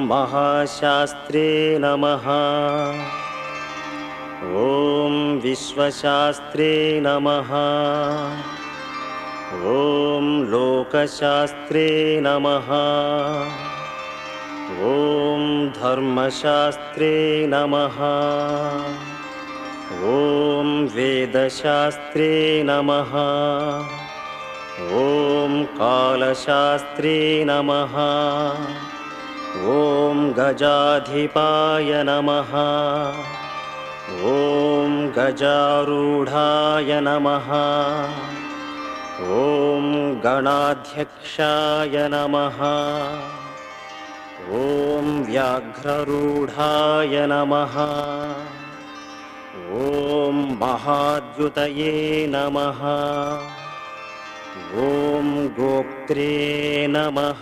महाशास्त्रे नमः। ॐ विश्वशास्त्रे नमः। ॐ लोकशास्त्रे नमः। ॐ धर्मशास्त्रे नमः। ॐ वेदशास्त्रे नमः। ॐ कालशास्त्रे नमः। ॐ गजाधिपाय नमः। ॐ गजारूढाय नमः। ॐ गणाध्यक्षाय नमः। ॐ व्याघ्ररूढाय नमः। ॐ महाद्युतये नमः। ॐ गोप्त्रे नमः।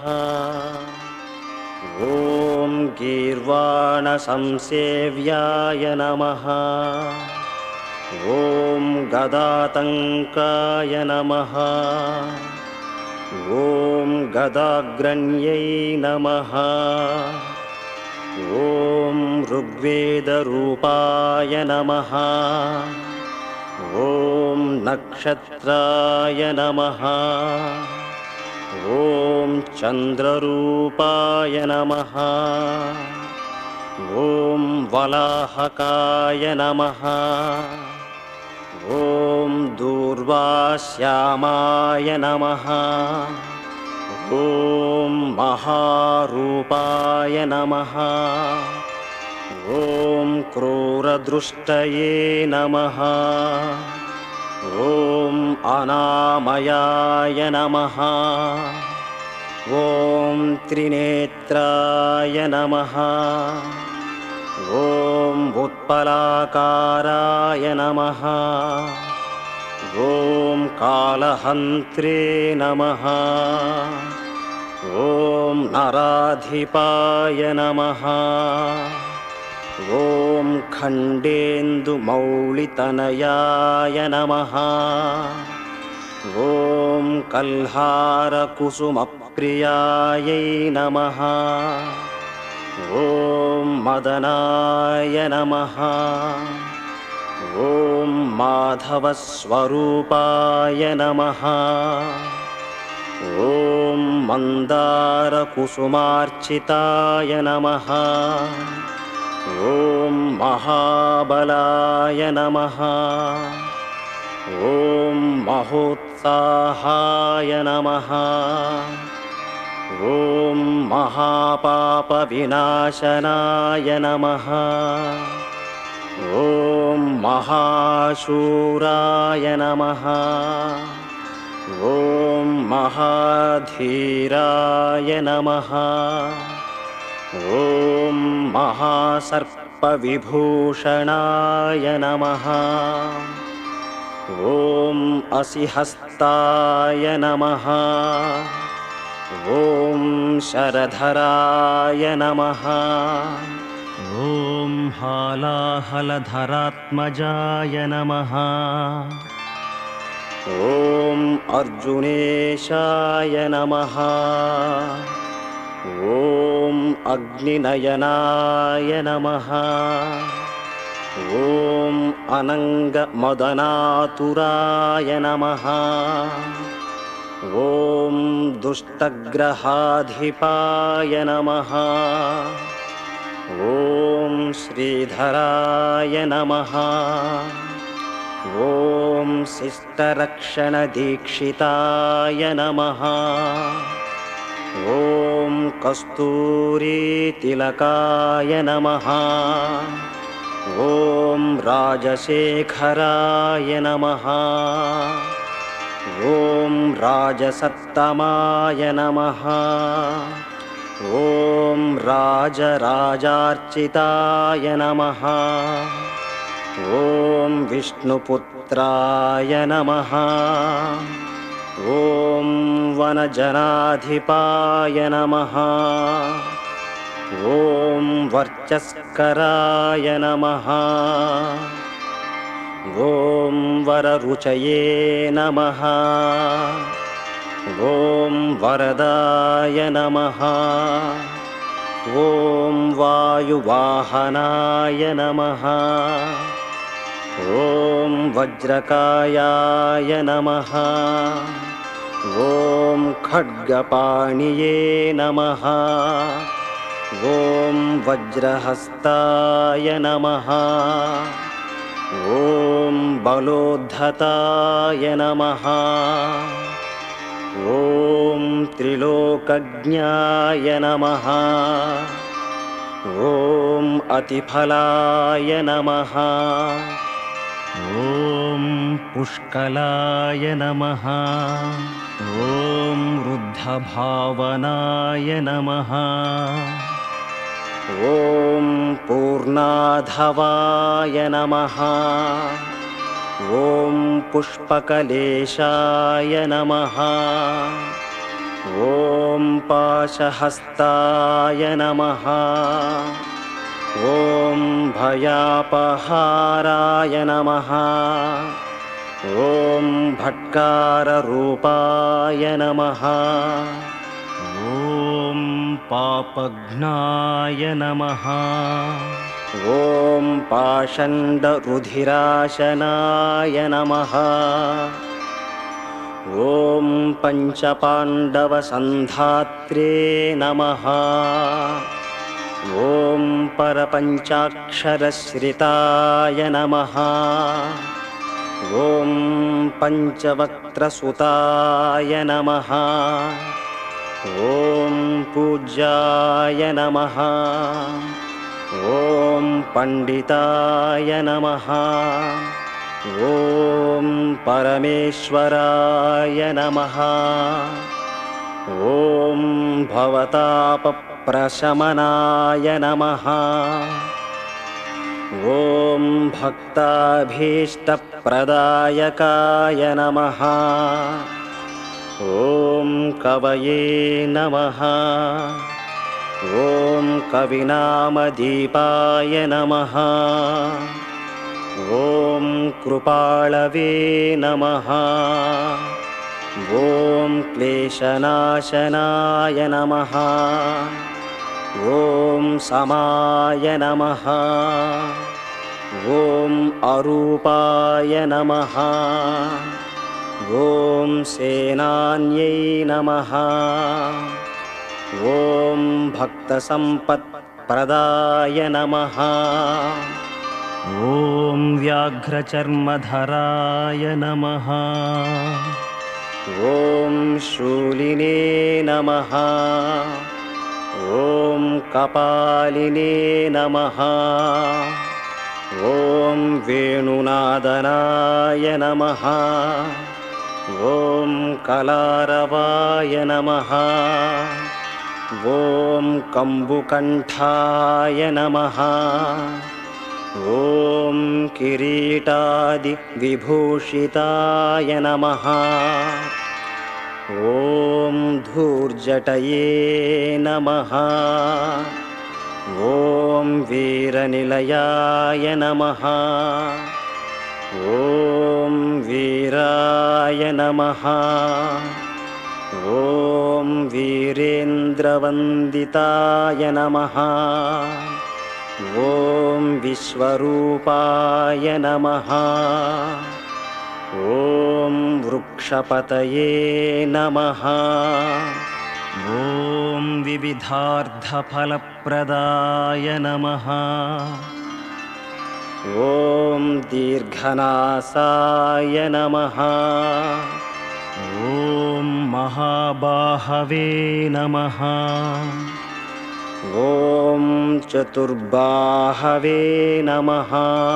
ॐ गीर्वाणसंसेव्याय नमः। ॐ गदातङ्काय नमः। ॐ गदाग्रण्यै नमः। ॐ ऋग्वेदरूपाय नमः। ॐ नक्षत्राय नमः। ॐ चन्द्ररूपाय नमः। ॐ वलाहकाय नमः। ॐ दूर्वाश्यामाय नमः। ॐ महारूपाय नमः। ॐ क्रूरदृष्टये नमः। ॐ अनामयाय नमः। ॐ त्रिनेत्राय नमः। ॐ उत्पलाकाराय नमः। ॐ कालहन्त्रे नमः। ॐ नराधिपाय नमः। ॐ खण्डेन्दुमौलितनयाय नमः। ॐ कल्हारकुसुमप्रियायै नमः। ॐ मदनाय नमः। ॐ माधवस्वरूपाय नमः। ॐ मन्दारकुसुमार्चिताय नमः। ॐ महाबलाय नमः। ॐ महोत्साहाय नमः। ॐ महापापविनाशनाय नमः। ॐ महाशूराय नमः। ॐ महाधीराय नमः। ॐ महासर्पविभूषणाय नमः। ॐ असिहस्ताय नमः। ॐ शरधराय नमः। ॐ हालाहलधरात्मजाय नमः। ॐ अर्जुनेशाय नमः। ॐ अग्निनयनाय नमः। ॐ अनङ्गमदनातुराय नमः। ॐ दुष्टग्रहाधिपाय नमः। ॐ श्रीधराय नमः। ॐ शिष्टरक्षणदीक्षिताय नमः। ॐ कस्तूरीतिलकाय नमः। ॐ राजशेखराय नमः। ॐ राजसत्तमाय नमः। ॐ राजराजार्चिताय नमः। ॐ विष्णुपुत्राय नमः। ॐ वनजनाधिपाय नमः। ॐ वर्चस्कराय नमः। ॐ वररुचये नमः। ॐ वरदाय नमः। ॐ वायुवाहनाय नमः। ॐ वज्रकायाय नमः। ॐ खड्गपाणिये नमः। ॐ वज्रहस्ताय नमः। ॐ बलोद्धताय नमः। ॐ त्रिलोकज्ञाय नमः। ॐ अतिफलाय नमः। ॐ पुष्कलाय नमः। ॐ रुद्धभावनाय नमः। ॐ पूर्णाधवाय नमः। ॐ पुष्पकलेशाय नमः। ॐ पाशहस्ताय नमः। ॐ भयापहाराय नमः। ॐ भट्काररूपाय नमः। ॐ पापघ्नाय नमः। ॐ पाषण्डरुधिराशनाय नमः। ॐ पञ्चपाण्डवसन्धात्रे नमः। ॐ परपञ्चाक्षरश्रिताय नमः। ॐ पञ्चवक्त्रसुताय नमः। ॐ पूज्याय नमः। ॐ पण्डिताय नमः। ॐ परमेश्वराय नमः। ॐ भवतापप्रशमनाय नमः। ॐ भक्ताभीष्टप्रदायकाय नमः। ॐ कवये नमः। ॐ कविनामदीपाय नमः। ॐ कृपाळवे नमः। ॐ क्लेशनाशनाय नमः। ॐ समाय नमः। ॐ अरूपाय नमः। ॐ सेनान्यै नमः। ॐ भक्तसम्पत्प्रदाय नमः। ॐ व्याघ्रचर्मधराय नमः। ॐ शूलिने नमः। ॐ कपालिने नमः। ॐ वेणुनादनाय नमः। ॐ कलारवाय नमः। ॐ कम्बुकण्ठाय नमः। ॐ किरीटादिविभूषिताय नमः। ॐ धूर्जटये नमः। ॐ वीरनिलयाय नमः। ॐ वीराय नमः। ॐ वीरेन्द्रवन्दिताय नमः। ॐ विश्वरूपाय नमः। ॐ वृक्षपतये नमः। ॐ विविधार्थफलप्रदाय नमः। ॐ दीर्घनासाय नमः। ॐ महाबाहवे नमः। ॐ चतुर्बाहवे नमः।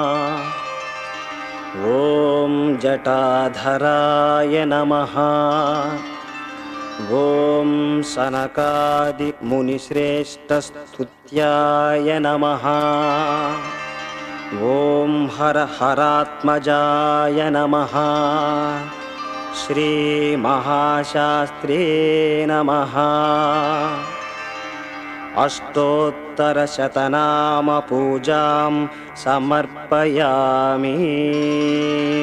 ॐ जटाधराय नमः। ॐ सनकादिमुनिश्रेष्ठस्तुत्याय नमः। ॐ हरहरात्मजाय नमः। श्रीमहाशास्त्रे नमः। अष्टोत्तरशतनामपूजां समर्पयामि।